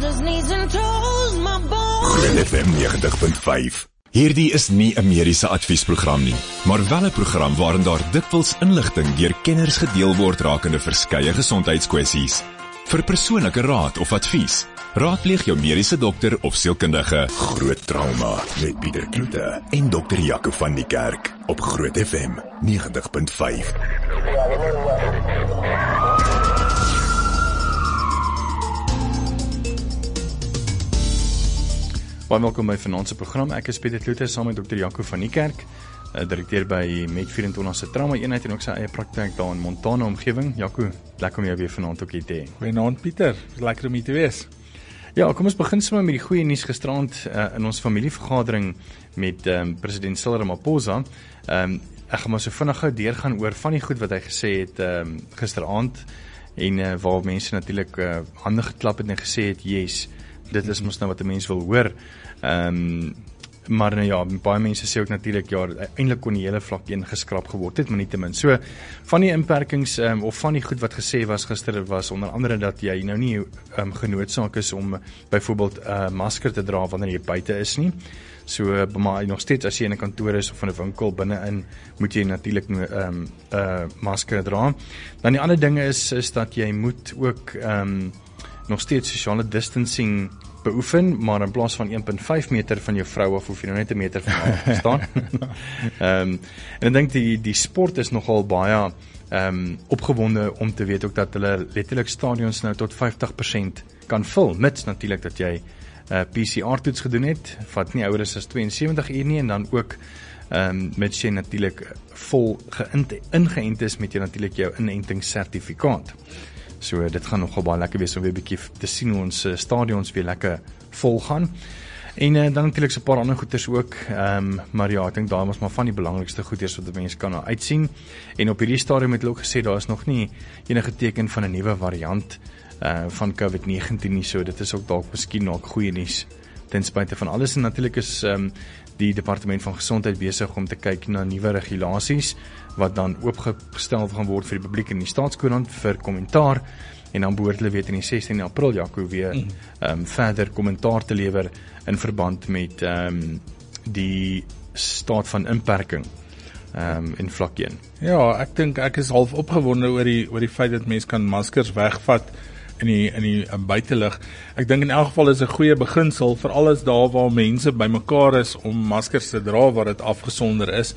his knees and toes, my bones. Groot FM 90.5. Hierdie is nie 'n mediese adviesprogram nie, maar wel 'n program waarin daar dikwels inligting deur kenners gedeel word rakende verskeie gesondheidskwessies. Vir persoonlike raad of advies, raadpleeg jou mediese dokter of sielkundige. Groot Trauma met Pieter Kloete en Dr. Jaco van die Kerk op Groot FM 90.5. Baie welkom by vanaand se program. Ek is Pieter Kloete saam met Dr. Jaco van die Kerk, direkteur by Med24 se trauma eenheid en ook sy eie praktyk daar in Montana omgewing. Jaco, lekker om jou weer vanaand ook hier te hê. Goeienaand Pieter, lekker om hier te wees. Ja, kom ons begin sommer met die goeie nuus gisteraand in ons familievergadering met president Cyril Ramaphosa. Ek gaan maar so vinnig gou deurgaan oor van die goed wat hy gesê het gisteraand en waar mense natuurlik hande geklap het en gesê het, yes, dit is mos nou wat 'n mens wil hoor. Maar nou ja, baie mense sê ook natuurlik, ja, eintlik kon die hele vlak 1 geskraap geword het, maar nietemin. So, van die inperkings, of van die goed wat gesê was gister, was onder andere dat jy nou nie genoodsaak is om byvoorbeeld masker te dra wanneer jy buite is nie. So, maar nog steeds as jy in 'n kantoor is of in 'n winkel binne-in, moet jy natuurlik masker dra. Dan die ander dinge is dat jy moet ook nog steeds sociale distancing beoefen, maar in plaas van 1.5 meter van jou vrou af, hoef jy nou net 'n meter van haar te staan. En ek dink die sport is nogal baie opgewonde om te weet ook dat hulle letterlik stadions nou tot 50% kan vul, mits natuurlik dat jy PCR-toets gedoen het, vat nie ouer as 72 uur nie, en dan ook mits jy natuurlik vol ingeënt is met jy natuurlik jou inentingssertifikaat. So dit gaan nogal baie lekker wees om weer 'n bietjie te sien hoe ons stadions weer lekker vol gaan. En dan natuurlik so 'n paar ander goeders ook, maar ja, ek dink daar was maar van die belangrikste goeders wat mense kan nou uitsien. En op hierdie stadium het hulle ook gesê daar is nog nie enige teken van 'n nuwe variant van COVID-19 nie, so dit is ook dalk miskien ook goeie nuus ten spyte van alles. En natuurlik is die departement van gesondheid besig om te kyk na nuwe regulasies wat dan oopgestel gaan word vir die publiek in die Staatskoerant vir kommentaar, en dan behoort hulle weet in die 16 April, Jaco, weer verder kommentaar te lewer in verband met die staat van inperking in vlak 1. Ja, ek dink ek is half opgewonde oor die feit dat mense kan maskers wegvat in die buitelug. Ek dink in elk geval is 'n goeie beginsel, veral as daar waar mense bymekaar is om maskers te dra waar dit afgesonder is.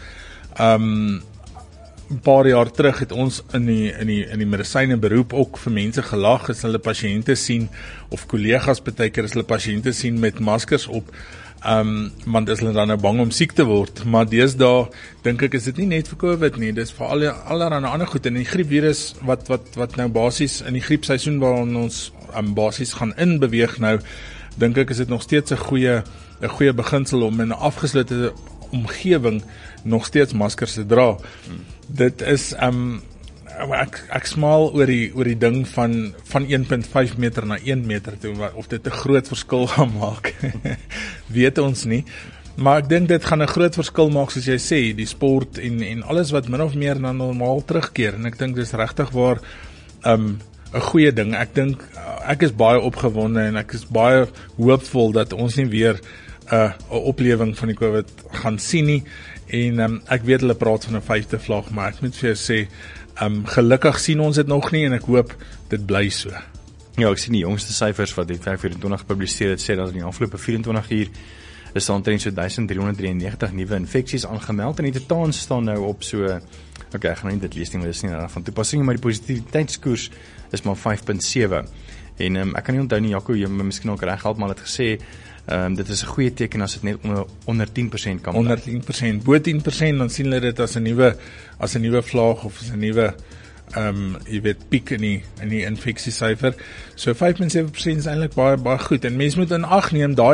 'n paar jaar terug het ons in die medisyne beroep ook vir mense gelag as hulle pasiënte sien, of kollegas partykeer as hulle pasiënte sien met maskers op, want is hulle dan nou bang om siek te word. Maar deesdae dink ek is dit nie net vir COVID nie, dis vir allerlei ander goed. En die griepvirus wat nou basies in die griepseisoen waarin ons basies gaan inbeweeg nou, dink ek is dit nog steeds 'n goeie beginsel om in 'n afgeslote omgewing nog steeds maskers te dra. Dit is ek smaal oor die ding van 1.5 meter na 1 meter toe, of dit 'n groot verskil gaan maak. Weet ons nie. Maar ek dink dit gaan 'n groot verskil maak, soos jy sê, die sport en alles wat min of meer na normaal terugkeer. En ek dink dis regtig waar 'n goeie ding. Ek dink ek is baie opgewonde en ek is baie hoopvol dat ons nie weer 'n oplewing van die COVID gaan sien nie. En ek weet hulle praat van 'n 5de vlak, maar ek moet vir jou sê, gelukkig sien ons dit nog nie en ek hoop dit bly so. Ja, ek sien die jongste syfers wat die 24 gepubliseer het, sê dat in die afgelope 24 uur is daar omtrent so 1393 nuwe infeksies aangemeld en die totaal staan nou op so, ek gaan nie dit lees nie, maar dit is nie reg van toepassing, maar die positiviteitskoers is maar 5.7. En ek kan nie onthou nie, Jaco, jy miskien ook reg help, maar het gesê dit is 'n goeie teken as dit net onder 10% kan bly. Onder 10%, bo 10%, dan sien hulle dit as 'n nuwe vlaag of as 'n nuwe jy weet, piek in die infeksiesyfer. So 5.7% is eintlik baie goed. En mense moet in ag neem, daai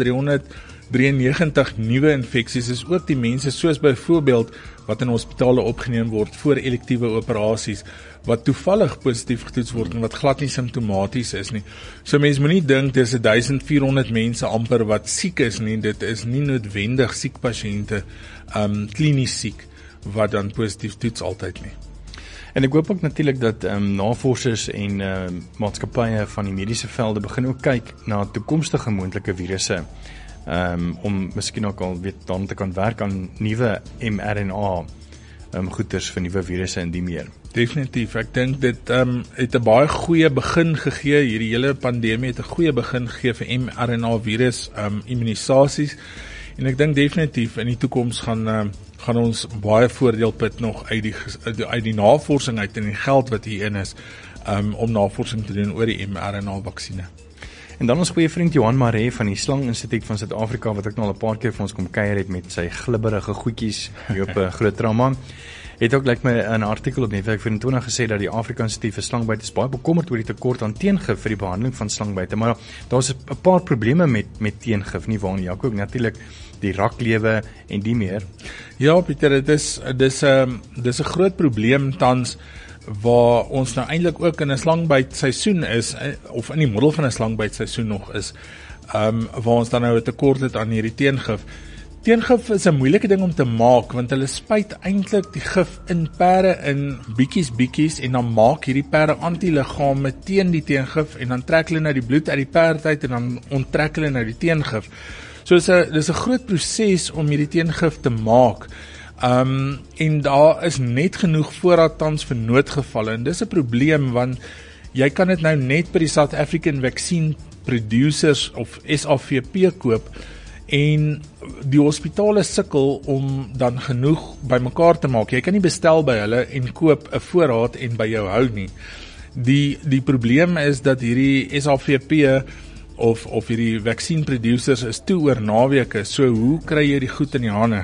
1393 nuwe infeksies is ook die mense soos byvoorbeeld wat in hospitale opgeneem word vir elektiewe operasies, wat toevallig positief getoets word en wat glad nie simptomaties is nie. So mense moenie dink dis 1400 mense amper wat siek is nie, dit is nie noodwendig siek pasiënte, klinies siek, wat dan positief toets altyd nie. En ek hoop ook natuurlik dat navorsers en maatskappye van die mediese velde begin ook kyk na toekomstige moontlike virusse om miskien ook al dan te kan werk aan nuwe mRNA goeders vir nuwe virusse en die meer. Definitief, ek dink dit het 'n baie goeie begin gegee, hierdie hele pandemie het 'n goeie begin gegee vir mRNA virus immunisasies, en ek dink definitief in die toekoms gaan ons baie voordeel put nog uit die navorsing uit en die geld wat hierin is om navorsing te doen oor die mRNA vaksine. En dan ons goeie vriend Johan Maree van die Slang Instituut van Suid-Afrika, wat ook nou al 'n paar keer vir ons kom kuier het met sy glibberige goedjies hier op 'n groot trauma. Het ook my 'n artikel op Netwerk 24 gesê dat die Afrika Instituut vir Slangbyte is baie bekommerd oor die tekort aan teengif vir die behandeling van slangbyte, maar daar's 'n paar probleme met teengif, nie waar nie, Jaco, natuurlik die raklewe en die meer. Ja, Pieter, dis 'n groot probleem tans waar ons nou eintlik ook in 'n slangbyt seisoen is, of in die middel van 'n slangbyt seisoen nog is, waar ons dan nou 'n tekort het aan hierdie teengif. Teengif is 'n moeilike ding om te maak, want hulle spuit eintlik die gif in perde in bietjies en dan maak hierdie perde antiliggame teen die teengif en dan trek hulle nou die bloed uit die perd uit en dan onttrek hulle nou die teengif. So dis 'n groot proses om hierdie teengif te maak. En daar is net genoeg voorraad tans vir noodgevalle, en dis 'n probleem want jy kan dit nou net by die South African Vaccine Producers of SAVP koop, en die hospitale sukkel om dan genoeg bymekaar te maak. Jy kan nie bestel by hulle en koop 'n voorraad en by jou hou nie. Die probleem is dat hierdie SAVP of hierdie vaccine producers is toe oor naweke, so hoe kry jy die goed in die hande?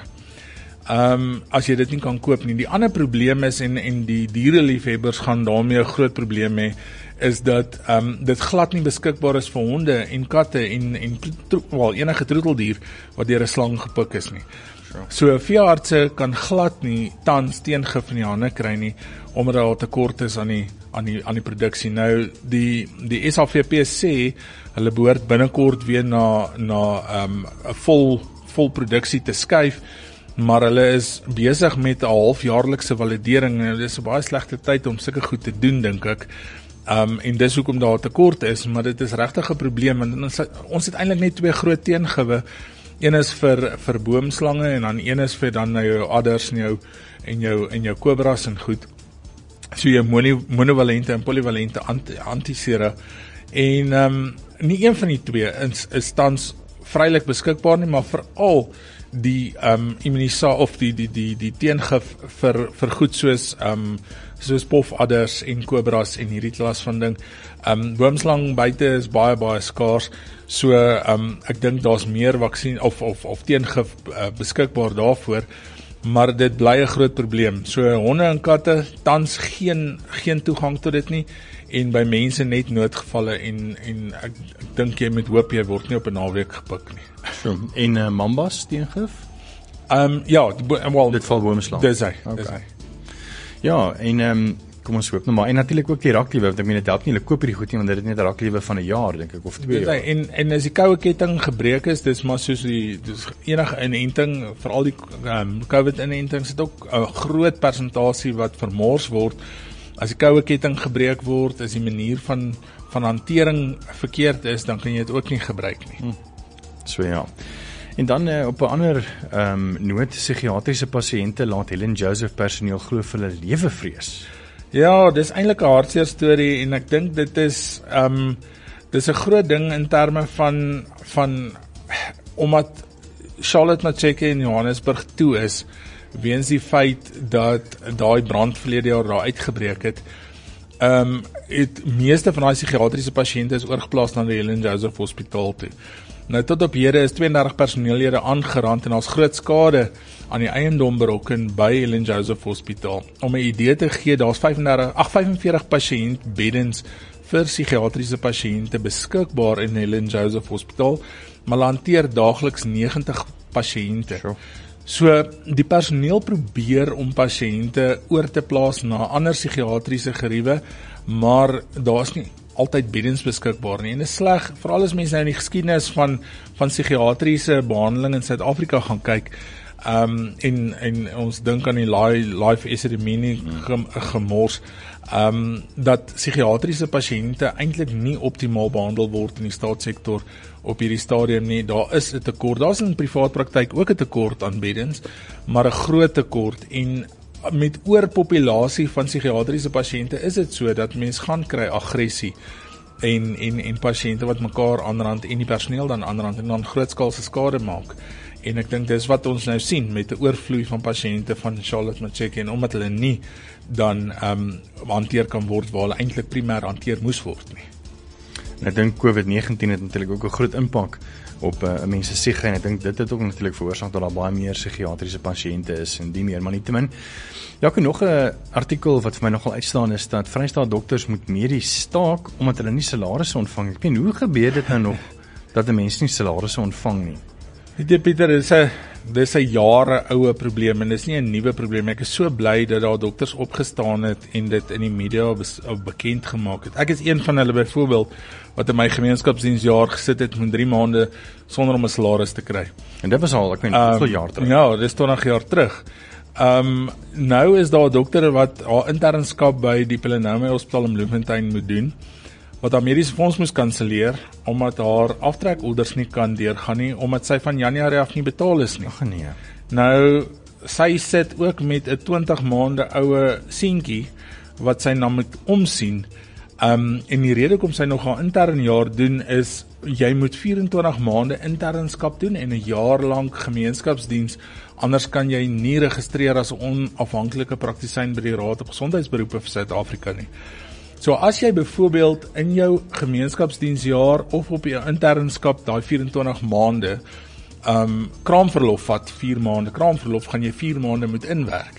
As jy dit nie kan koop nie. Die ander probleem is, en die diereliefhebbers gaan daarmee 'n groot probleam hê, is dat dit glad nie beskikbaar is vir honde en katte en enige troeteldier wat deur 'n slang gepik is nie. So veeartse kan glad nie tans teengif in die hande kry nie, omdat daar tekort is aan die produksie. Nou die SAVP sê hulle behoort binnekort weer na 'n vol produksie te skuif, maar hulle is besig met 'n halfjaarlikse validering, en dit is 'n baie slegte tyd om sulke goed te doen, dink ek. En dis hoekom daar tekort is, maar dit is regtig 'n probleem, want ons het eintlik net twee groot teengiwe. Een is vir boomslange, en dan een is vir dan nou jou adders en jou kobras en goed. So jou monovalente en polyvalente antisera. En nie een van die twee is tans vrylik beskikbaar nie, maar veral die immunisasie of die teengif vir goed soos pofadders en kobras en hierdie klas van ding. Boomslang buite is baie skaars, so ek dink daar's meer vaksin of teengif beskikbaar daarvoor, maar dit bly 'n groot probleem. So honde en katte tans geen toegang tot dit nie, en by mense net noodgevalle, en ek dink jy moet hoop jy word nie op 'n naweek gepik nie. So, en mambas teengif? Ja, dit val boomslang. Dis hy. Ja, en kom ons hoop nou maar, en natuurlik ook die raklewe, want ek meen dit help nie, hulle koop hierdie goed nie, want dit het net 'n raklewe van 'n jaar, dink ek, of 2 jaar. En as die koue ketting gebreek is, dis maar soos dis enige inenting, veral die COVID-inentings, het ook 'n groot persentasie wat vermors word. As die koue ketting gebreek word, as die manier van hantering verkeerd is, dan kan jy dit ook nie gebruik nie. So ja. En dan op 'n ander noot, psigiatriese pasiënte laat Helen Joseph personeel glo vir hulle lewe vrees. Ja, dis eintlik 'n hartseer storie, en ek dink dit is 'n groot ding in terme van omdat Charlotte Maxeke in Johannesburg toe is, weens die feit dat daai brand verlede jaar daar uitgebreek het. Meeste van daai psigiatriese pasiënte is oorgeplaas na die Helen Joseph Hospitaal toe. Nou tot op hede is 32 personeellede aangerand, en daar's groot skade aan die eiendom berokken by Helen Joseph Hospitaal. Om 'n idee te gee, daar's 45 pasiëntbeddens vir psigiatriese pasiënte beskikbaar in Helen Joseph Hospitaal, maar hulle hanteer daagliks 90 pasiënte. So die personeel probeer om pasiënte oor te plaas na ander psigiatriese geriewe, maar daar's nie altyd beddens beskikbaar nie, en dit is sleg, veral as mense nou in die geskiedenis van psigiatriese behandeling in Suid-Afrika gaan kyk. en ons dink aan die live epidemie gemors, dat psigiatriese pasiënte eintlik nie optimaal behandel word in die staatssektor op hierdie stadium nie. Daar is 'n tekort. Daar is in privaat praktyk ook 'n tekort aan beddens, maar 'n groot tekort, en met oorpopulasie van psigiatriese pasiënte is dit so dat mens gaan kry aggressie en pasiënte wat mekaar aanrand en die personeel dan aanrand en dan grootskaalse skade maak. En ek dink dis wat ons nou sien met 'n oorvloei van pasiënte van Charlotte Maxeke, en omdat hulle nie dan hanteer kan word waar hulle eintlik primêr hanteer moes word nie. En ek dink COVID-19 het natuurlik ook 'n groot impak op mense siege, en ek dink dit het ook natuurlik veroorsaak dat daar baie meer psigiatriese pasiënte is en die meer, maar nietemin. Ja, ek nog 'n artikel wat vir my nogal uitstaan is dat Vrystaat dokters moet medies staak omdat hulle nie salarisse ontvang. Ek weet, hoe gebeur dit nou nog dat 'n mens nie salarisse ontvang nie? Weet jy Pieter, dis 'n jare oue probleem en dis nie 'n nuwe probleem. Ek is so bly dat daar dokters opgestaan het en dit in die media bekend gemaak het. Ek is een van hulle byvoorbeeld wat in my gemeenskapsdiensjaar gesit het met 3 maande sonder om 'n salaris te kry. En dit was al, ek weet, hoeveel jaar terug? Ja, dis 20 jaar terug. Nou is daar 'n dokter wat haar internskap by die Pelenome Hospitaal in Bloemfontein moet doen, wat haar mediese fonds moes kanselleer omdat haar aftrekorders nie kan deurgaan nie, omdat sy van Januarie af nie betaal is nie. Ag nee. Nou, sy sit ook met 'n 20 maande oue seentjie wat sy nou moet omsien. En die rede hoekom sy nog haar intern jaar doen is, jy moet 24 maande internskap doen en 'n jaar lank gemeenskapsdiens, anders kan jy nie registreer as 'n onafhanklike praktisyn by die Raad op Gesondheidsberoepe vir Suid-Afrika nie. So as jy byvoorbeeld in jou gemeenskapsdiensjaar of op jou internskap daai 24 maande kraamverlof vat, 4 maande kraamverlof, gaan jy 4 maande moet inwerk.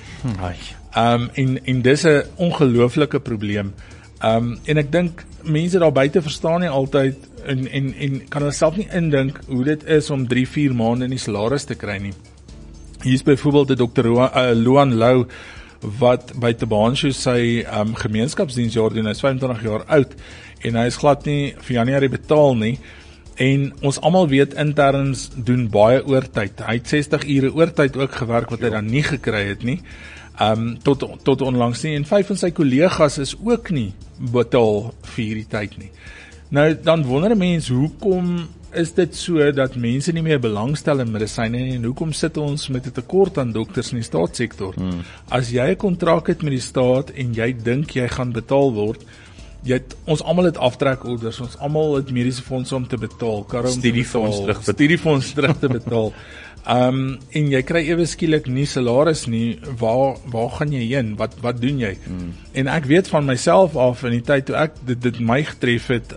En dis 'n ongelooflike probleem. En ek dink mense daar buite verstaan nie altyd en kan hulle self nie indink hoe dit is om 3-4 maande nie salaris te kry nie. Hier is byvoorbeeld die Dr. Luan Lou wat by Tabanshu sy gemeenskapsdiensjaar doen. Hy is 25 jaar oud en hy is glad nie vir Januarie betaal nie. En ons almal weet interns doen baie oortyd. Hy het 60 ure oortyd ook gewerk wat hy dan nie gekry het nie. Tot onlangs nie, en 5 van sy kollegas is ook nie betaal vir hierdie tyd nie. Nou, dan wonder 'n mens, hoekom is dit so dat mense nie meer belangstel in medisyne nie, en hoekom sit ons met 'n tekort aan dokters in die staatssektor? As jy 'n kontrak het met die staat en jy dink jy gaan betaal word, ons almal het aftrekorders, ons almal het mediese fondse om te betaal, studiefonds terug te betaal. En jy kry ewe skielik nie salaris nie, waar gaan jy heen? Wat doen jy? En ek weet van myself af in die tyd toe ek dit my getref het,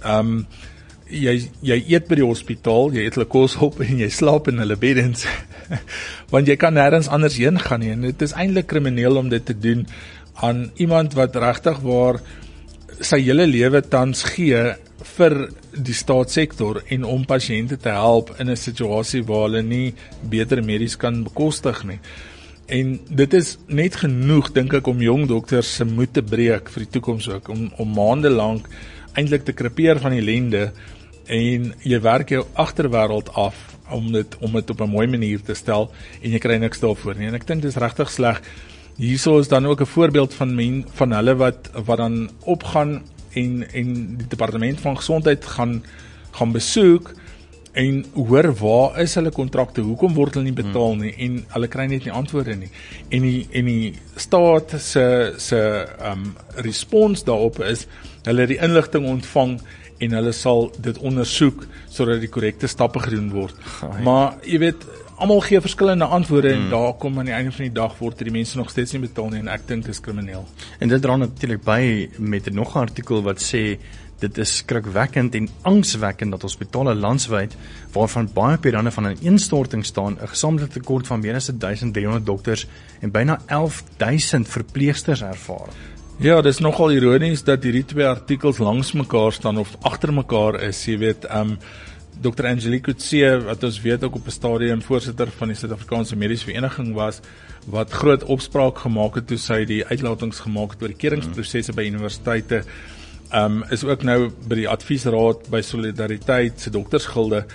jy eet by die hospitaal, jy eet hulle kos op en jy slaap in hulle beddens, want jy kan nêrens anders heen gaan nie, en dit is eintlik krimineel om dit te doen aan iemand wat regtig waar sy hele lewe tans gee vir die staatssektor en om pasiënte te help in 'n situasie waar hulle nie beter medies kan bekostig nie. En dit is net genoeg, dink ek, om jong dokters se moed te breek vir die toekoms ook, om maande lank eintlik te krepeer van ellende, en jy werk jou agterwêreld af om dit op 'n mooi manier te stel, en jy kry niks daarvoor nie. En ek dink dit is regtig sleg. Hierso is dan ook 'n voorbeeld van hulle wat dan opgaan en die departement van gesondheid gaan besoek en hoor waar is hulle kontrakte, hoekom word hulle nie betaal nie, en hulle kry net nie antwoorde nie. En die staat se respons daarop is, hulle het die inligting ontvang en hulle sal dit ondersoek sodat die korrekte stappe gedoen word. Maar jy weet, almal gee verskillende antwoorde en daar kom aan die einde van die dag word die mense nog steeds nie betaal nie, en ek dink dit is krimineel. En dit dra natuurlik by met nog 'n artikel wat sê dit is skrikwekkend en angswekkend dat hospitale landwyd, waarvan baie op die rande van 'n ineenstorting staan, 'n gesamentlike tekort van meer as 1300 dokters en byna 11000 verpleegsters ervaar. Ja, dis nogal ironies dat hierdie 2 artikels langs mekaar staan of agter mekaar is. Jy weet, Dr. Angelique Coetzee, wat ons weet ook op 'n stadium voorsitter van die Suid-Afrikaanse Mediese Vereniging was, wat groot opspraak gemaak het toe sy die uitlatings gemaak het oor die keringsprosesse by universiteite, is ook nou by die adviesraad by Solidariteit se doktersgilde,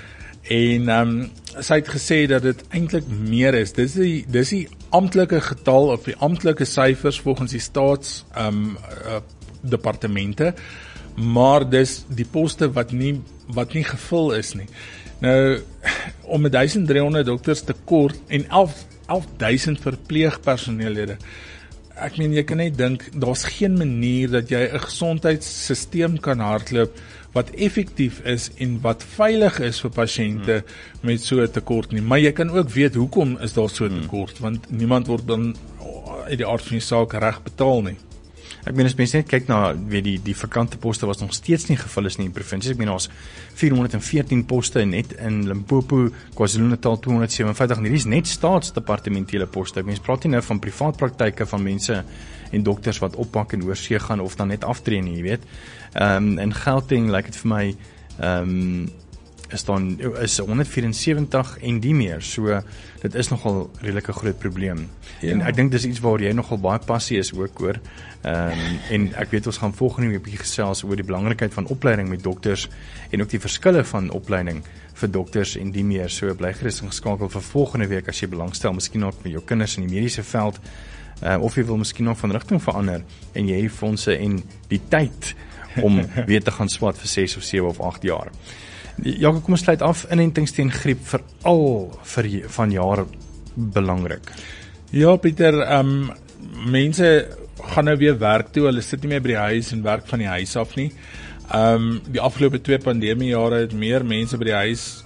En sy het gesê dat dit eintlik meer is. Dis die amptelike getal of die amptelike syfers volgens die staats departemente, maar dis die poste wat nie gevul is nie. Nou, om 1300 dokters tekort en 11.000 verpleegpersoneellede. Ek meen, jy kan net dink, daar's geen manier dat jy 'n gesondheidssisteem kan hardloop wat effektief is en wat veilig is vir pasiënte met so 'n tekort nie. Maar jy kan ook weet hoekom is daar so 'n tekort, want niemand word dan uit die aard van die saak reg betaal nie. Ek meen as mense net kyk na die vakante poste was nog steeds nie gevul is nie in provinsies. Ek meen daar's 414 poste net in Limpopo, KwaZulu-Natal 257 en hierdie is net staatsdepartementele poste. Ek mens praat nie nou van privaat praktyke van mense en dokters wat oppak en oorsee gaan of dan net aftree nie, jy weet. In Gauteng lyk dit vir my is 174 en die meer, so dit is nogal redelike groot probleem. Ja. En ek dink dis iets waar jy nogal baie passie is ook oor. En ek weet ons gaan volgende week 'n bietjie gesels oor die belangrikheid van opleiding met dokters en ook die verskille van opleiding vir dokters en die meer. So bly gerus ingeskakel vir volgende week as jy belangstel, miskien ook met jou kinders in die mediese veld, of jy wil miskien nog van rigting verander en jy het die fondse en die tyd om weer te gaan swat vir 6 of 7 of 8 jaar. Jaco, kom ons sluit af. Inentings teen griep veral vir vanjaar belangrik. Ja, Pieter, mense gaan nou weer werk toe, hulle sit nie meer by die huis en werk van die huis af nie. Die afgelope 2 pandemiejare het meer mense by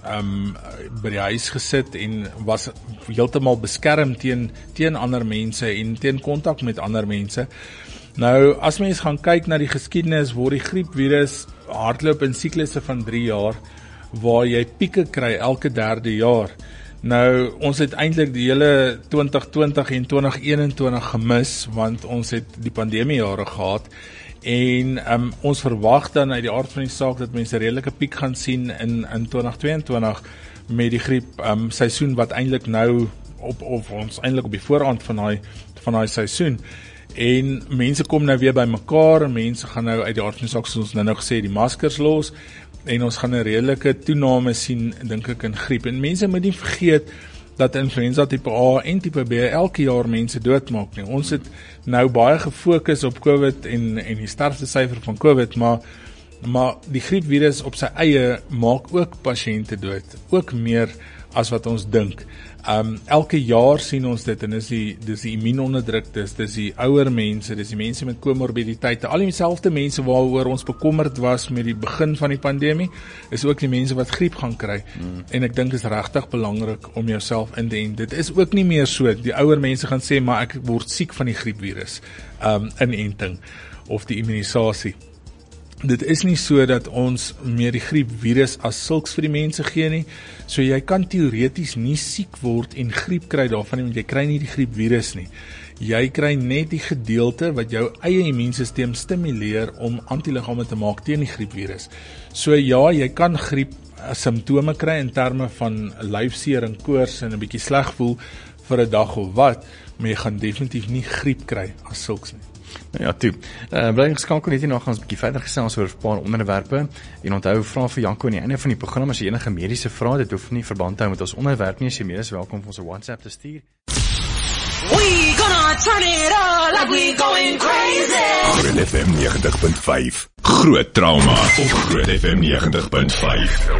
die huis gesit en was heeltemal beskerm teen ander mense en teen kontak met ander mense. Nou, as mens gaan kyk na die geskiedenis, word die griepvirus hardloop in siklusse van 3 jaar, waar jy pieke kry elke 3de jaar. Nou, ons het eintlik die hele 2020 en 2021 gemis, want ons het die pandemiejare gehad, en ons verwag dan uit die aard van die saak dat mense 'n redelike piek gaan sien in 2022 met die griep seisoen wat eintlik nou ons eintlik op die voorrand van daai seisoen. En mense kom nou weer by mekaar, mense gaan nou uit die aard van die saak, soos ons nou gesê, die maskers los, en ons gaan 'n redelike toename sien, dink ek, in griep. En mense moet nie vergeet dat influenza tipe A en tipe B elke jaar mense doodmaak nie. Ons het nou baie gefokus op COVID en die sterftesyfer van COVID, maar die griepvirus op sy eie maak ook pasiënte dood, ook meer as wat ons dink. Elke jaar sien ons dit, en dis die immuunonderdruktes, dis die ouer mense, dis die mense met komorbiditeite, al dieselfde mense waaroor ons bekommerd was met die begin van die pandemie, is ook die mense wat griep gaan kry. En ek dink dit is regtig belangrik om jouself in te ent. Dit is ook nie meer so, die ouer mense gaan sê, maar ek word siek van die griepvirus, inenting, of die immunisasie. Dit is nie so dat ons meer die griepvirus as sulks vir die mense gee nie, so jy kan teoreties nie siek word en griep kry daarvan nie, want jy kry nie die griepvirus nie. Jy kry net die gedeelte wat jou eie immuunstelsel stimuleer om antiliggame te maak teen die griepvirus. So ja, jy kan griep simptome kry in terme van lyfseer en koors en 'n bietjie sleg voel vir 'n dag of wat, maar jy gaan definitief nie griep kry as sulks nie. Nou ja, toe. Bly geskakel net hierna gaan ons 'n bietjie verder gesels oor 'n paar onderwerpe. En onthou, vra vir Janko aan die einde van die program as jy enige mediese vrae, dit hoef nie verband te hou met ons onderwerp nie, as jy meer is welkom om ons 'n WhatsApp te stuur. We gonna turn it on like we going crazy. Groot FM 90.5. Groot trauma op Groot FM 90.5.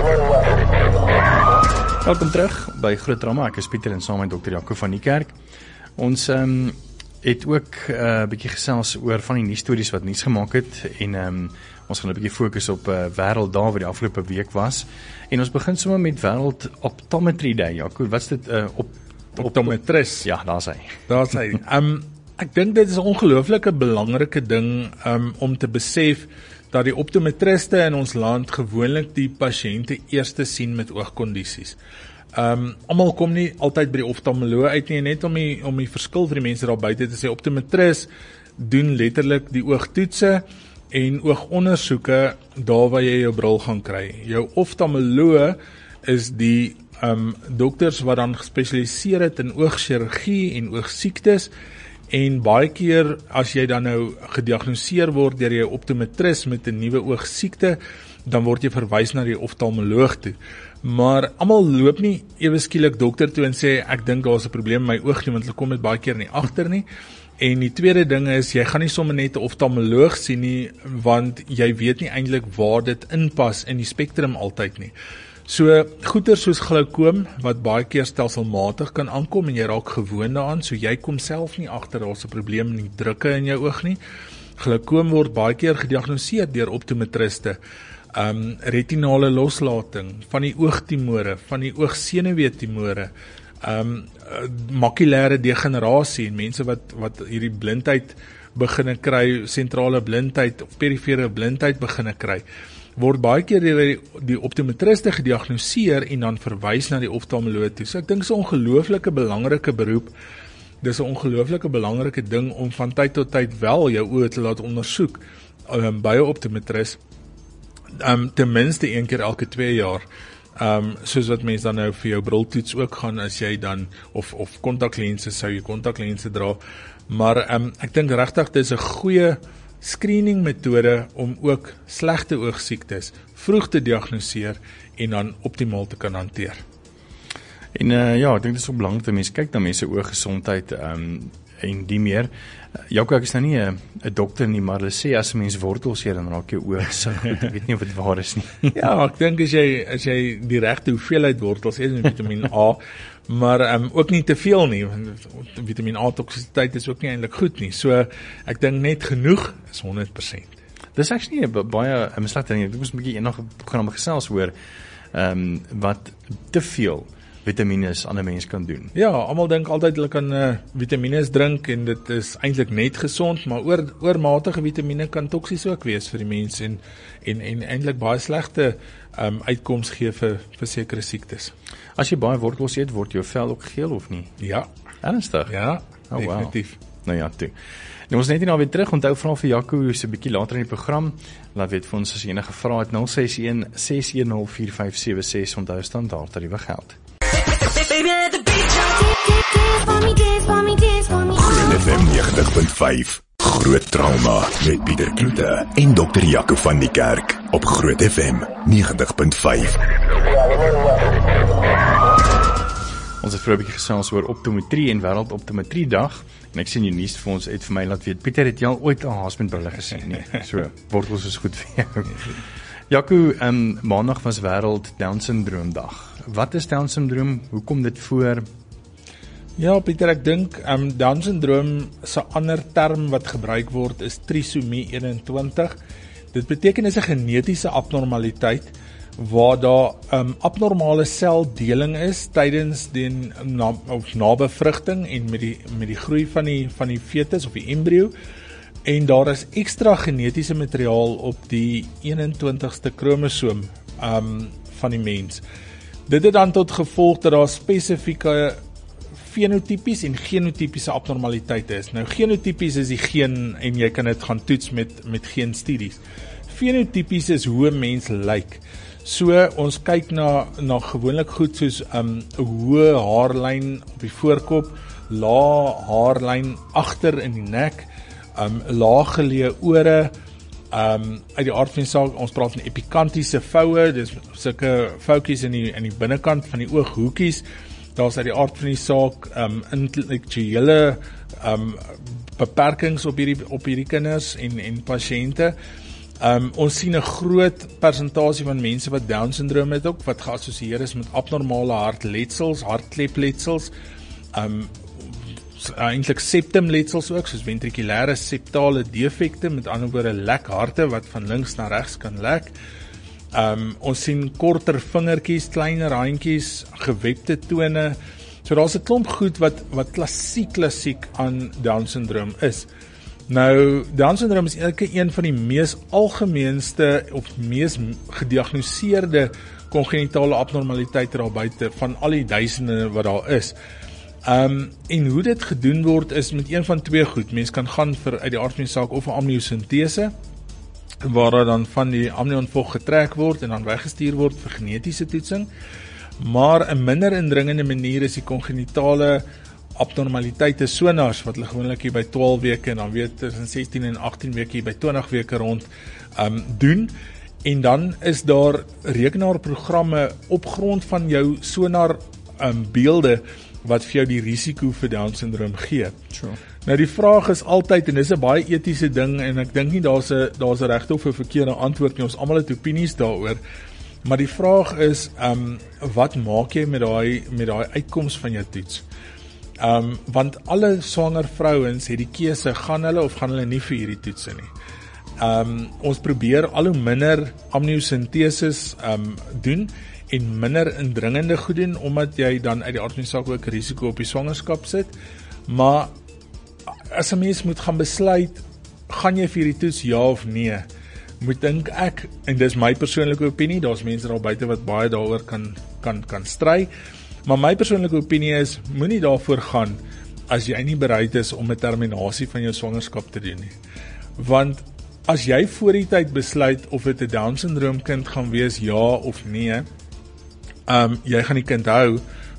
Welkom terug by Groot Trauma. Ek is Pieter en saam met Dr. Jaco van die Kerk. Ons het ook 'n bietjie gesels oor van die nuusstories wat nuus gemaak het en ons gaan 'n bietjie fokus op Wêrelddag wat die afgelope week was. En ons begin sommer met Wêreld Optometry Day. Jaco, wat's dit optometris? Ja, daar's hy. Ek dink dit is 'n ongelooflike belangrike ding om te besef dat die optometriste in ons land gewoonlik die pasiënte eerste sien met oogkondisies. Almal kom nie altyd by die oftalmoloog uit nie, net om die verskil vir die mense daar buite te sê. Optometris doen letterlik die oogtoetse en oogondersoeke daar waar jy jou bril gaan kry. Jou oftalmoloog is die dokters wat dan gespesialiseer het in oogchirurgie en oogsiektes, En baie keer as jy dan nou gediagnoseer word deur jou optometris met 'n nuwe oogsiekte, dan word jy verwys na die oftalmoloog toe. Maar almal loop nie ewe skielik dokter toe en sê ek dink daar's 'n probleem met my oog nie, want hulle kom dit baie keer nie agter nie. En die tweede ding is, jy gaan nie sommer net 'n oftalmoloog sien nie, want jy weet nie eintlik waar dit inpas in die spektrum altyd nie. So goeie soos glaukoom wat baie keer stelselmatig kan aankom en jy raak gewoond daaraan, so jy kom self nie agter daar's 'n probleem in die drukke in jou oog nie. Glaukoom word baie keer gediagnoseer deur optometriste. Retinale loslating, van die oogtumore, van die oogsenuweetumore, makulêre degenerasie en mense wat hierdie blindheid begine kry, sentrale blindheid of perifere blindheid begine kry, word baie keer deur die optometriste gediagnoseer en dan verwys na die oftalmoloog toe. So ek dink dis 'n ongelooflike belangrike beroep. Dis 'n ongelooflike belangrike ding om van tyd tot tyd wel jou oë te laat ondersoek by 'n optometris. Ten minste een keer elke 2 jaar. Soos wat mense dan nou vir jou briltoets ook gaan as jy dan of kontaklense sou jy kontaklense dra. Maar ek dink regtig dis 'n goeie screening metode om ook slegte oogsiektes vroeg te diagnoseer en dan optimaal te kan hanteer. En ja, ek dink dit is ook belangrik dat mense kyk na mense ooggesondheid en die meer. Jaco, ek is nou nie 'n dokter nie, maar hulle sê as 'n mens wortels eet dan raak jou oë so goed. Ek weet nie of dit waar is nie. Ja, ek dink as jy die regte hoeveelheid wortels eet met Vitamiin A, maar ook nie te veel nie, want Vitamiin A toksisiteit is ook nie eintlik goed nie. So ek dink net genoeg is 100%. Dis actually baie slegte ding. Ek moes 'n bietjie eendag begin gesels oor wat te veel vitamiene aan 'n mens kan doen. Ja, almal dink altyd hulle kan vitamiene drink en dit is eintlik net gesond, maar oormatige vitamiene kan toksies ook wees vir die mens en eintlik baie slegte uitkoms gee vir sekere siektes. As jy baie wortels eet, word jou vel ook geel of nie? Ja. Ernstig? Ja, oh, definitief. Wow. Nou ja, toe. Nou ons net hier nou weer terug, onthou vra vir Jaco so 'n bietjie later in die program. Laat weet vir ons as jy enige vrae het, 061 610 4576, onthou standaard tariewe geld. Groot FM 90.5 Groot Trauma met Pieter Kloete en Dr. Jaco van die Kerk op Groot FM 90.5. Ons het vroeër 'n bietjie gesels oor optometrie en wêreld optometrie dag en ek sien die nuus vir ons uit vir my laat weet Pieter het jy al ooit 'n haas met brille gesien nie. So, wortels is goed vir jou. Jaco, maandag was wêreld Down syndroom dag. Wat is Down syndroom? Hoe kom dit voor? Ja, Pieter, ek dink Down syndroom se ander term wat gebruik word is trisomie 21. Dit beteken is 'n genetiese abnormaliteit waar daar abnormale seldeling is tydens die nabevrugting en met die groei van die fetus of die embrio. En daar is ekstra genetiese materiaal op die 21ste kromosoom van die mens. Dit het dan tot gevolg dat daar spesifieke fenotipies en genotipiese abnormaliteite is. Nou genotipies is die geen en jy kan dit gaan toets met geenstudies. Fenotipies is hoe 'n mens lyk. So ons kyk na gewoonlik goed soos 'n hoë haarlyn op die voorkop, lae haarlyn agter in die nek, laag geleë ore, uit die aard van die saak, ons praat van epikantiese voue, dis sulke voutjies in die binnekant van die ooghoekies. Daar's uit die aard van die saak intellektuele beperkings op hierdie kinders en pasiënte. Ons sien 'n groot persentasie van mense wat Down syndroom het ook, wat geassosieer is met abnormale hartletsels, hartklepletsels, eintlik septumletsels ook, soos ventrikulêre septale defekte, met ander woorde lek harte wat van links na regs kan lek. Ons sien korter vingertjies, kleiner handjies, gewebde tone. So daar's 'n klomp goed wat klassiek aan Down syndroom is. Nou, Down syndroom is een van die mees algemeenste of mees gediagnoseerde kongenitale abnormaliteite daar buite van al die duisende wat daar is. En hoe dit gedoen word is met een van twee goed. Mens kan gaan vir uit die aard van die saak of 'n amniosintese waar daar dan van die amnionvog getrek word en dan weggestuur word vir genetiese toetsing. Maar 'n minder indringende manier is die kongenitale abnormaliteite sonars wat hulle gewoonlik hier by 12 weke en dan weer tussen 16 en 18 weke hier by 20 weke rond doen. En dan is daar rekenaarprogramme op grond van jou sonar beelde wat vir jou die risiko vir Down-syndroom gee. Sure. Nou die vraag is altyd, en dis 'n baie etiese ding, en ek dink nie daar's 'n regte of 'n verkeerde antwoord nie, ons almal het opinies daaroor, maar die vraag is, wat maak jy met daai uitkoms van jou toets? Want alle swanger vrouens het die keuse, gaan hulle of gaan hulle nie vir hierdie toetse nie. Ons probeer al hoe minder amniosentesis doen, en minder indringende goed doen, omdat jy dan uit die aard van die saak ook risiko op die swangerskap sit, maar as 'n mens moet gaan besluit, gaan jy vir hierdie toets ja of nee, moet dink ek, en dis my persoonlike opinie, daar's mense daar buite wat baie daaroor kan stry, maar my persoonlike opinie is, moenie daarvoor gaan, as jy nie bereid is om 'n terminasie van jou swangerskap te doen nie. Want, as jy voor die tyd besluit, of dit 'n Down-syndroom kind gaan wees, ja of nee, jy gaan die kind hou,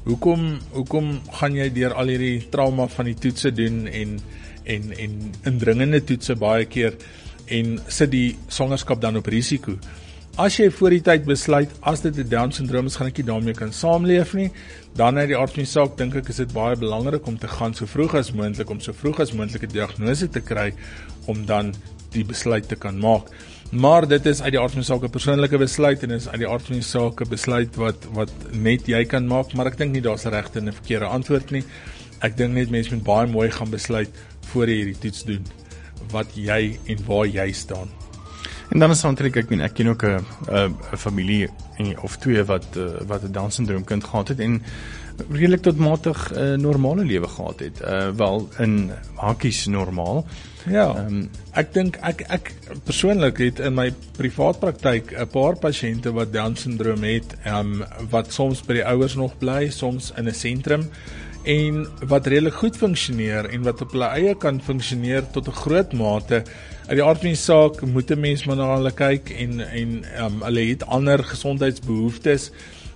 hoekom gaan jy deur al hierdie trauma van die toetse doen, en indringende toetse baie keer, en sit die swangerskap dan op risiko? As jy voor die tyd besluit, as dit 'n Down-syndroom is, gaan ek nie daarmee kan saamleef nie, dan uit die aard van die saak, dink ek, is dit baie belangrik om te gaan so vroeg as moontlik, om so vroeg as moontlik 'n diagnose te kry, om dan die besluit te kan maak. Maar dit is uit die aard van die saak 'n persoonlike besluit, en is uit die aard van die saak 'n besluit wat net jy kan maak, maar ek dink nie daar's 'n regte en 'n verkeerde antwoord nie. Ek dink net mense moet baie mooi gaan besluit voor jy hierdie toets doen, wat jy en waar jy staan. En dan is natuurlik, ek ken ook 'n familie of twee wat 'n Down-syndroom kind gehad het en redelik tot matig normale lewe gehad het. Wel in hakies normaal. Ja, ek dink ek persoonlik het in my privaat praktyk 'n paar pasiënte wat Down-syndroom het, wat soms by die ouers nog bly, soms in 'n sentrum, en wat redelik goed funksioneer en wat op hulle eie kan funksioneer tot 'n groot mate. Uit die aard van die saak moet 'n mens maar na hulle kyk, en hulle het ander gesondheidsbehoeftes,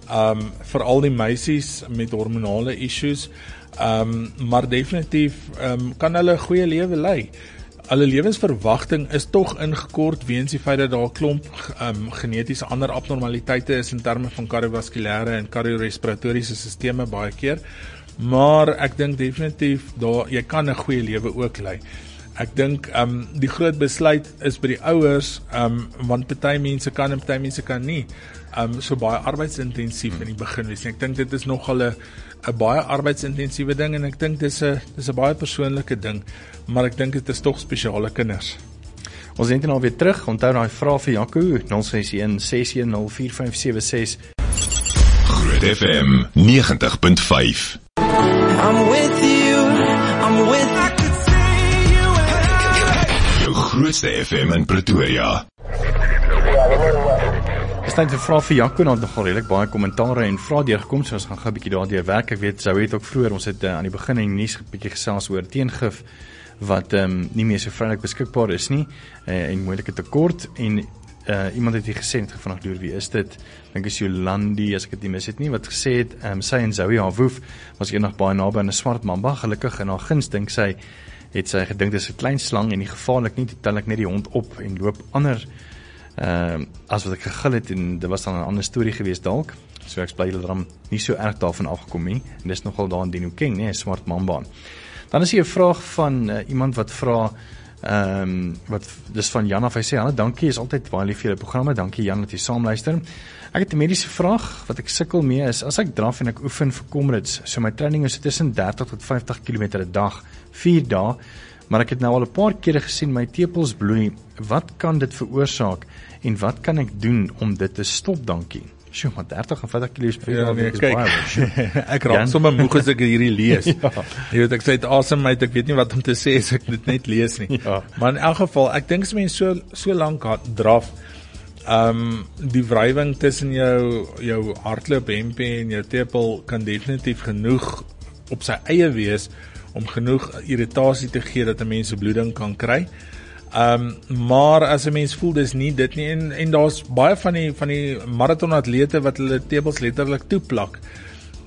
veral die meisies met hormonale issues, maar definitief kan hulle 'n goeie lewe lei. Hulle lewensverwagting is tog ingekort weens die feit dat daar 'n klomp genetiese ander abnormaliteite is in terme van kardiovaskulêre en kardiorespiratoriese sisteme baie keer, maar ek dink definitief jy kan 'n goeie lewe ook lei. Ek dink die groot besluit is by die ouers, want party mense kan en party mense kan nie so baie arbeidsintensief in die begin wees. Ek dink dit is nogal 'n baie arbeidsintensieve ding, en ek dink dis 'n baie persoonlike ding, maar ek dink dit is tog spesiale kinders. Ons het nou weer terug. Onthou daai vraag vir Jaco 061 610 4576. Groot FM 90.5. I'm with you, I'm with I could see you. Jou grootste FM in Pretoria. Dis tyd vir vrae vir Jaco, nou het nogal redelik baie kommentare en vrae deurgekom, so ons gaan gou 'n bietjie daardeur werk. Ek weet, Zoe het ook vroeër, ons het aan die begin in die nuus 'n bietjie gesels oor teengif, wat nie meer so vrylik beskikbaar is nie, en moeilike tekort, en iemand het hier gesê, het gevraag deur wie is dit, dink is Jolandi, as ek dit nie mis het nie, wat gesê het, sy en Zoe, haar woef, was eendag baie naby aan 'n swart mamba, gelukkig in haar guns, dink sy, het sy gedink dis 'n klein slang, en nie gevaarlik nie, tel ek net die hond op, en loop ander, as wat ek gegil het, en dit was dan 'n ander storie geweest dalk, so ek bly dat nie so erg daarvan afgekom nie, en dis nogal daar in Dinokeng, nee, 'n swart mamba. Dan is hier 'n vraag van iemand wat vra, dis van Jan af, hy sê, Hanne, dankie, is altyd baie lief vir julle programme, dankie Jan dat jy saamluister. Ek het 'n mediese vraag, wat ek sukkel mee is, as ek draf en ek oefen vir Comrades, so my training is tussen 30 tot 50 km 'n dag, 4 dae, maar ek het nou al 'n paar kere gesien, my tepels bloei, wat kan dit veroorsaak, en wat kan ek doen om dit te stop, dankie? Sjoe, maar 30 en 50 km per dag is baie. Ek raak sommer moeg as ek hierdie lees. Ja. Jy weet, ek sê dit awesome, mate, ek weet nie wat om te sê as ek dit net lees nie. Ja. Maar in elk geval, ek dink as mens so lank draf, die wrywing tussen jou hardloophempie en jou tepel kan definitief genoeg op sy eie wees om genoeg irritasie te gee dat 'n mens 'n bloeding kan kry. Maar as 'n mens voel dis nie dit nie, en daar's baie van die marathonatlete wat hulle tepels letterlik toeplak.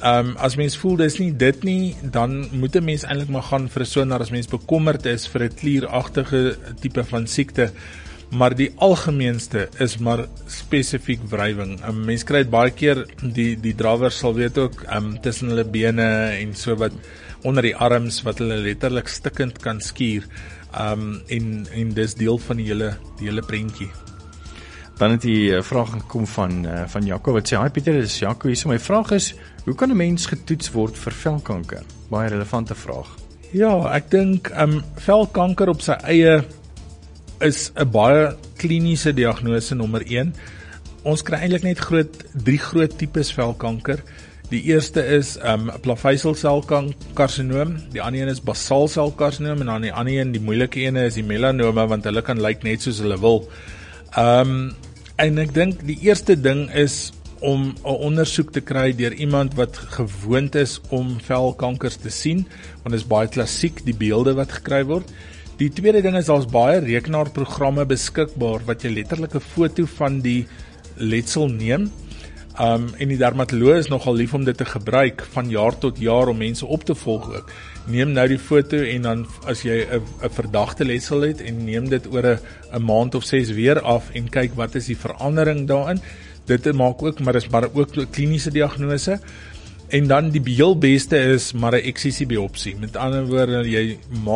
As mens voel dis nie dit nie, dan moet 'n mens eintlik maar gaan vir 'n sonar as mens bekommerd is vir 'n klieragtige tipe van siekte. Maar die algemeenste is maar spesifiek wrywing. Mens kry baie keer die drawers sal weet ook tussen hulle bene en so wat onder die arms wat hulle letterlik stikkend kan skuur. En dis deel van die hele prentjie. Dan het die vraag gekom van Jaco wat sê, "Hi Pieter, dis Jaco hier. So my vraag is, hoe kan 'n mens getoets word vir velkanker?" Baie relevante vraag. Ja, ek dink velkanker op sy eie is 'n baie kliniese diagnose nommer 1. Ons kry eintlik net 3 groot tipes velkanker. Die eerste is plaveisselselkarsinoom, die ander een is basaalselkarsinoom en dan die ander een, die moeilike ene is die melanoma want hulle kan lyk net soos hulle wil. En ek dink die eerste ding is om 'n ondersoek te kry deur iemand wat gewoond is om velkankers te sien, want dit is baie klassiek die beelde wat gekry word. Die tweede ding is daar's baie rekenaarprogramme beskikbaar wat jy letterlik 'n foto van die letsel neem. En die dermatoloog is nogal lief om dit te gebruik van jaar tot jaar om mense op te volg ook. Neem nou die foto en dan as jy 'n verdagte letsel het en neem dit oor 'n maand of 6 weer af en kyk wat is die verandering daarin. Dit maak ook, maar is maar ook 'n kliniese diagnose. En dan die heel beste is maar 'n eksisiebiopsie. Met ander woorde, jy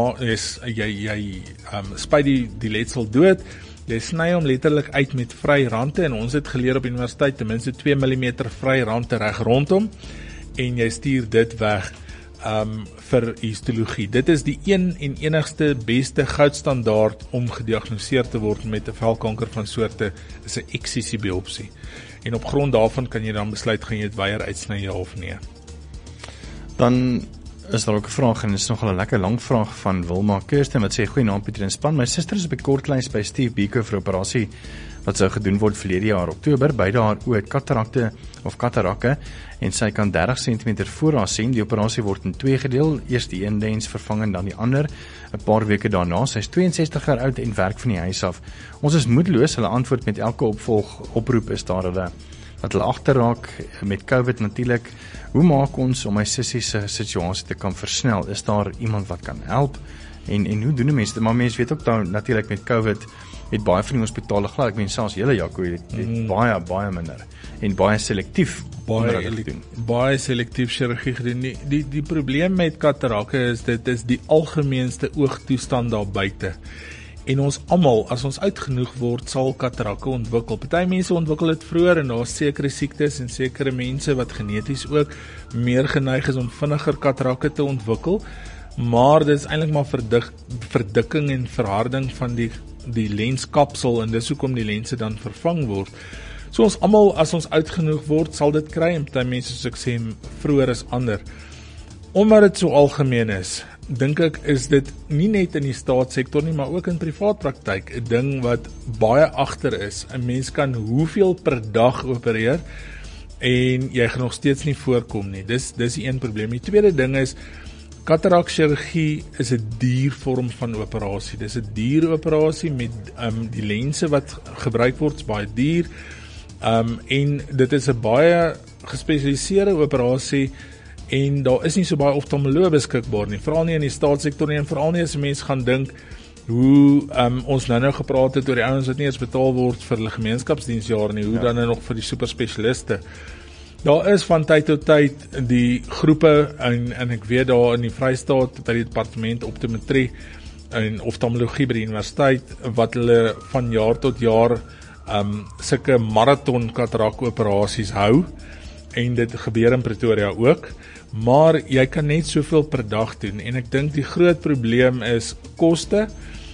spuit die letsel dood. Jy sny hom letterlik uit met vry rande en ons het geleer op universiteit ten minste 2 mm vry rande reg rondom en jy stuur dit weg vir histologie. Dit is die een en enigste beste goudstandaard om gediagnoseer te word met 'n velkanker van soorte is 'n eksisiebiopsie. En op grond daarvan kan jy dan besluit gaan jy dit weier uitsny ja of nee. Dan is daar ook 'n vraag en dit is nogal 'n lekker lang vraag van Wilma Kirsten wat sê, "Goeienaand Pieter en span, my suster is op die kortlys by Steve Biko vir operasie wat sou gedoen word verlede jaar Oktober. Beide haar oë het katarakke en sy kan 30 cm voor haar sien. Die operasie word in 2 gedeel, eers die een lens vervang en dan die ander 'n paar weke daarna. Sy is 62 jaar oud en werk van die huis af. Ons is moedeloos, hulle antwoord met elke oproep is daar dat hulle agterraak met COVID natuurlik. Hoe maak ons om my sussie se situasie te kan versnel? Is daar iemand wat kan help? En hoe doen mense dit? Maar mense weet ook dan natuurlik met COVID het baie van die hospitale glad, ek meen selfs hele Jaco het baie minder en baie selektief baie selektief chirurgie gedoen. Die probleem met katarakke is dit is die algemeenste oogtoestand daar buite. En ons almal, as ons oud genoeg word, sal katarakke ontwikkel. Party mense ontwikkel dit vroeër en daar's sekere siektes en sekere mense wat geneties ook meer geneig is om vinniger katarakke te ontwikkel. Maar dit is eintlik maar verdikking en verharding van die lenskapsel en dis hoekom die lense dan vervang word. So ons almal, as ons oud genoeg word, sal dit kry en party mense soos ek sê vroeër is ander. Omdat dit so algemeen is, dink ek is dit nie net in die staatssektor nie, maar ook in privaat praktyk 'n ding wat baie agter is. 'n Mens kan hoeveel per dag opereer en jy gaan nog steeds nie voorkom nie. Dis die een probleem. Die tweede ding is katarakchirurgie is 'n duur vorm van operasie. Dis 'n duur operasie met die lense wat gebruik word is baie duur. En dit is 'n baie gespesialiseerde operasie en daar is nie so baie oftalmoloog beskikbaar nie, veral nie in die staatssektor nie en veral nie as mense gaan dink hoe ons nou gepraat het oor die ouens wat nie eens betaal word vir hulle gemeenskapsdiensjare nie, hoe dan nog vir die superspesialiste. Daar is van tyd tot tyd die groepe en ek weet daar in die Vrystaat by die departement optometrie en oftalmologie by die universiteit wat hulle van jaar tot jaar sulke marathon katarak operasies hou en dit gebeur in Pretoria ook, maar jy kan net soveel per dag doen en ek dink die groot probleem is koste.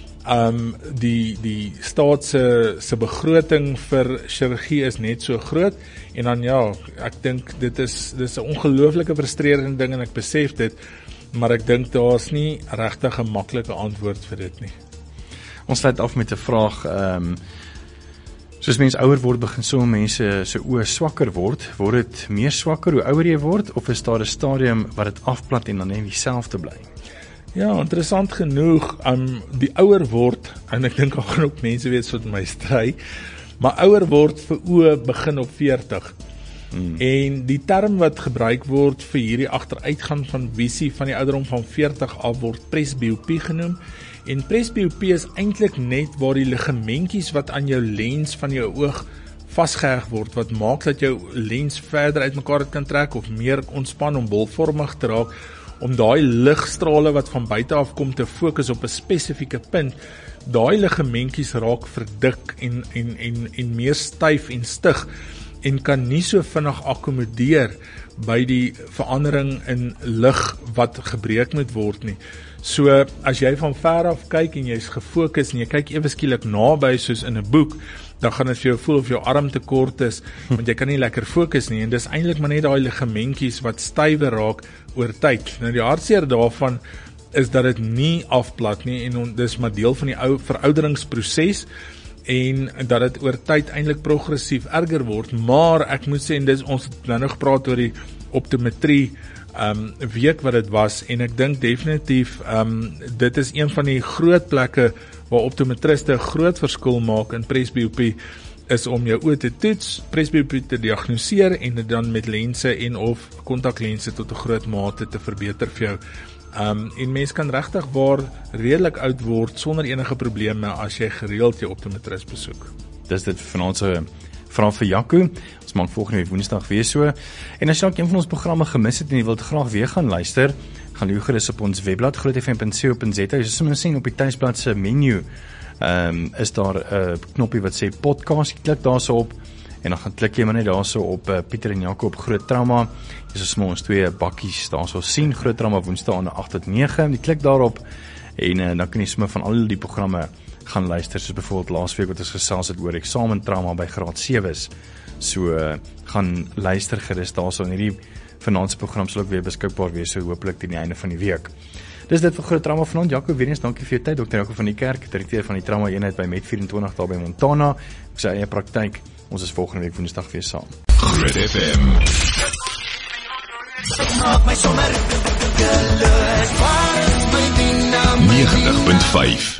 Die staat se begroting vir chirurgie is net so groot en dan ek dink dit is 'n ongelooflike frustrerende ding en ek besef dit, maar ek dink daar's nie regtig 'n maklike antwoord vir dit nie. Ons sluit af met 'n vraag. Soos mense ouer word, begin sommige mense se oë swakker word dit meer swakker hoe ouer jy word of is daar 'n stadium wat dit afplat en dan net dieselfde bly? Ja, interessant genoeg, die ouer word, en ek dink daar gaan ook mense weet soos my stry, maar ouer word vir oë begin op 40. En die term wat gebruik word vir hierdie agteruitgang van visie van die ouderdom van 40 af word presbiopie genoem. En presbiopie is eintlik net waar die ligamentjies wat aan jou lens van jou oog vasgeheg word, wat maak dat jou lens verder uitmekaar kan trek of meer ontspan om bolvormig te raak, om daai ligstrale wat van buite af kom te fokus op 'n spesifieke punt. Daai ligamentjies raak verdik en meer styf en stig en kan nie so vinnig akkommodeer by die verandering in lig wat gebreek moet word nie. So as jy van ver af kyk en jy's gefokus en jy kyk ewe skielik naby soos in 'n boek, dan gaan dit vir jou voel of jou arm te kort is, want jy kan nie lekker fokus nie, en dis eintlik maar net daai ligamentjies wat stywer raak oor tyd. Nou die hartseer daarvan is dat dit nie afplat nie, en dis maar deel van die verouderingsproses, en dat dit oor tyd eintlik progressief erger word, maar ek moet sê, en dis ons het nou nog gepraat oor die optometrie week wat dit was, en ek dink definitief dit is een van die groot plekke waar optometriste 'n groot verskil maak in presbiopie, is om jou oë te toets, presbiopie te diagnoseer en dit dan met lense en of kontaklense tot 'n groot mate te verbeter vir jou. En mens kan regtig waar redelik oud word sonder enige probleme as jy gereeld jou optometris besoek. Dis dit vanaand se vraag vir Jaco. Ons maak volgende week Woensdag weer so. En as jy dalk een van ons programme gemis het en jy wilt graag weer gaan luister, gaan loer gerus op ons webblad grootfm.co.za. Jy sal sien op die tuisblad se menu is daar 'n knoppie wat sê podcast. Jy klik daarso op en dan gaan klik jy maar net daarso op Pieter en Jaco op Groot Trauma. Jy sal sommer ons twee bakkies daarso sien, Groot Trauma Woensdae aan 8 tot 9. Jy klik daarop en dan kan jy sommer van al die programme gaan luister, soos byvoorbeeld laasweek wat ons gesels het oor eksamentrauma by graad 7's. So gaan luister gerus daarso, en hierdie vanaandse program sal ook weer beskikbaar wees, so hopelik teen die einde van die week. Dis dit vir Groot Trauma vanaand. Jaco, weer eens dankie vir jou tyd. Dr. Jaco van die Kerk, direkteur van die trauma eenheid by Med24 daar by Montana. Ek sê eie praktyk. Ons is volgende week Woensdag weer saam. Groot FM 90.5